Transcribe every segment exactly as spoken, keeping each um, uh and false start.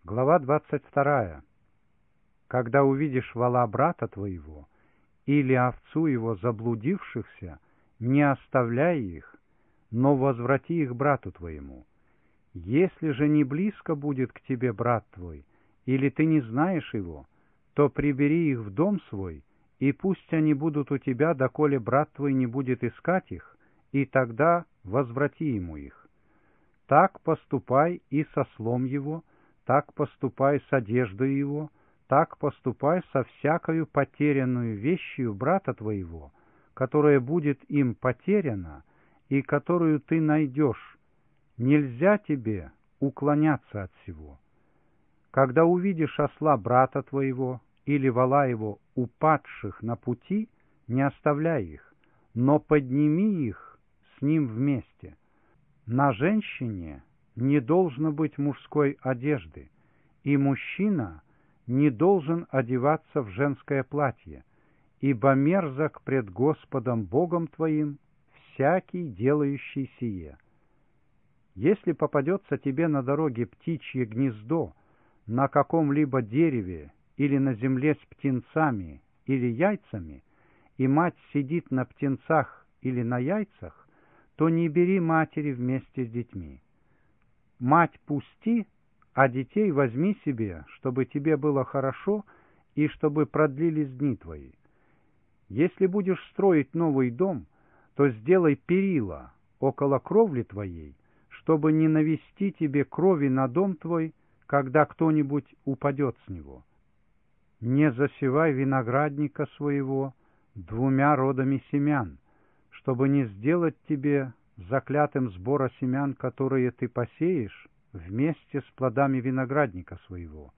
Глава двадцать вторая. Когда увидишь вола брата твоего или овцу его заблудившихся, не оставляй их, но возврати их брату твоему. Если же не близко будет к тебе брат твой, или ты не знаешь его, то прибери их в дом свой, и пусть они будут у тебя, доколе брат твой не будет искать их, и тогда возврати ему их. Так поступай и со ослом его, так поступай с одеждой его, так поступай со всякою потерянную вещью брата твоего, которая будет им потеряна и которую ты найдешь. Нельзя тебе уклоняться от сего. Когда увидишь осла брата твоего или вола его упадших на пути, не оставляй их, но подними их с ним вместе. На женщине не должно быть мужской одежды, и мужчина не должен одеваться в женское платье, ибо мерзок пред Господом Богом твоим всякий, делающий сие. Если попадется тебе на дороге птичье гнездо, на каком-либо дереве или на земле с птенцами или яйцами, и мать сидит на птенцах или на яйцах, то не бери матери вместе с детьми. Мать пусти, а детей возьми себе, чтобы тебе было хорошо и чтобы продлились дни твои. Если будешь строить новый дом, то сделай перила около кровли твоей, чтобы не навести тебе крови на дом твой, когда кто-нибудь упадет с него. Не засевай виноградника своего двумя родами семян, чтобы не сделать тебе заклятым сбора семян, которые ты посеешь, вместе с плодами виноградника своего.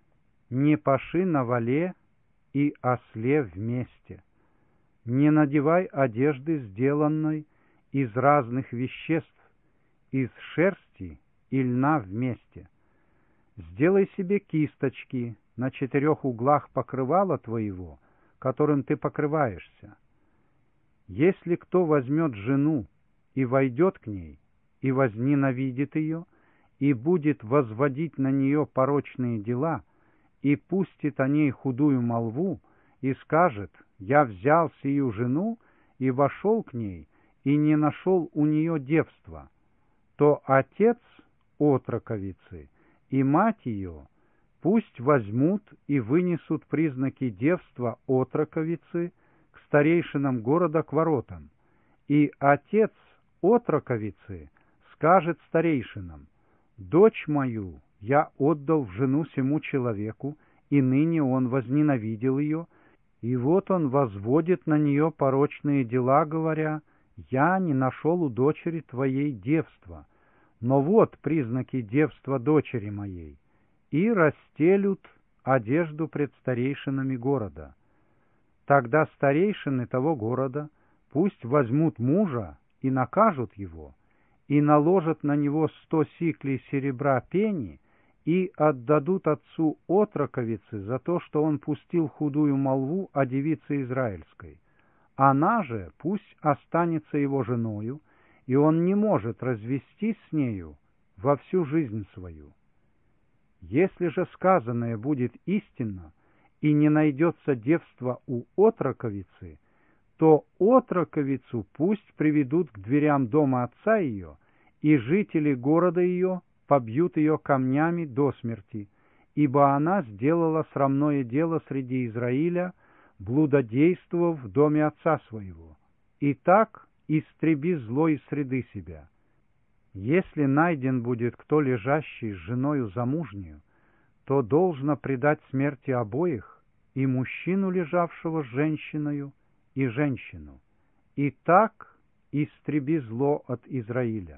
Не паши на воле и осле вместе. Не надевай одежды, сделанной из разных веществ, из шерсти и льна вместе. Сделай себе кисточки на четырех углах покрывала твоего, которым ты покрываешься. Если кто возьмет жену и войдет к ней, и возненавидит ее, и будет возводить на нее порочные дела, и пустит о ней худую молву, и скажет: «Я взял сию жену и вошел к ней, и не нашел у нее девства», то отец отроковицы и мать ее пусть возьмут и вынесут признаки девства отроковицы к старейшинам города, к воротам, и отец отроковицы скажет старейшинам: «Дочь мою я отдал в жену сему человеку, и ныне он возненавидел ее, и вот он возводит на нее порочные дела, говоря: я не нашел у дочери твоей девства, но вот признаки девства дочери моей», и расстелют одежду пред старейшинами города. Тогда старейшины того города пусть возьмут мужа и накажут его, и наложат на него сто сиклей серебра пени, и отдадут отцу отроковицы за то, что он пустил худую молву о девице израильской. Она же пусть останется его женою, и он не может развестись с нею во всю жизнь свою. Если же сказанное будет истинно, и не найдется девства у отроковицы, то отроковицу пусть приведут к дверям дома отца ее, и жители города ее побьют ее камнями до смерти, ибо она сделала срамное дело среди Израиля, блудодействовав в доме отца своего. И так истреби зло из среды себя. Если найден будет кто лежащий с женою замужнюю, то должно предать смерти обоих, и мужчину, лежавшего с женщиною, и женщину. И так истреби зло от Израиля.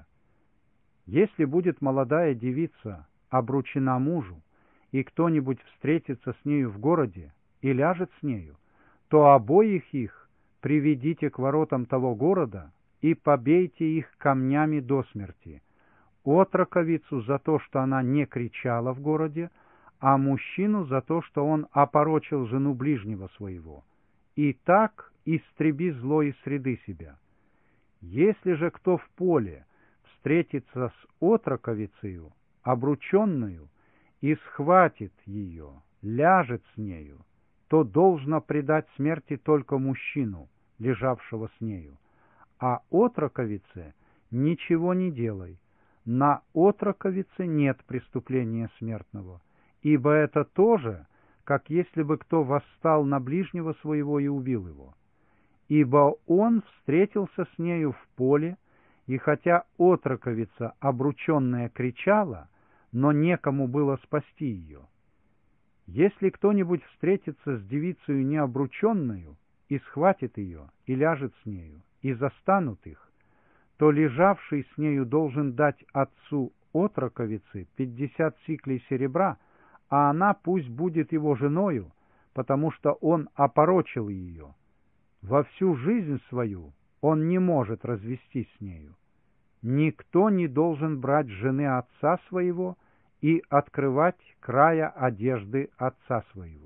Если будет молодая девица обручена мужу, и кто-нибудь встретится с нею в городе и ляжет с нею, то обоих их приведите к воротам того города и побейте их камнями до смерти. Отроковицу за то, что она не кричала в городе, а мужчину за то, что он опорочил жену ближнего своего. И так истреби зло из среды себя. Если же кто в поле встретится с отроковицею, обрученную, и схватит ее, ляжет с нею, то должно предать смерти только мужчину, лежавшего с нею. А отроковице ничего не делай. На отроковице нет преступления смертного, ибо это тоже, как если бы кто восстал на ближнего своего и убил его. Ибо он встретился с нею в поле, и хотя отроковица, обрученная, кричала, но некому было спасти ее. Если кто-нибудь встретится с девицею необрученную и схватит ее, и ляжет с нею, и застанут их, то лежавший с нею должен дать отцу отроковицы пятьдесят сиклей серебра, а она пусть будет его женою, потому что он опорочил ее. Во всю жизнь свою он не может развестись с нею. Никто не должен брать жены отца своего и открывать края одежды отца своего.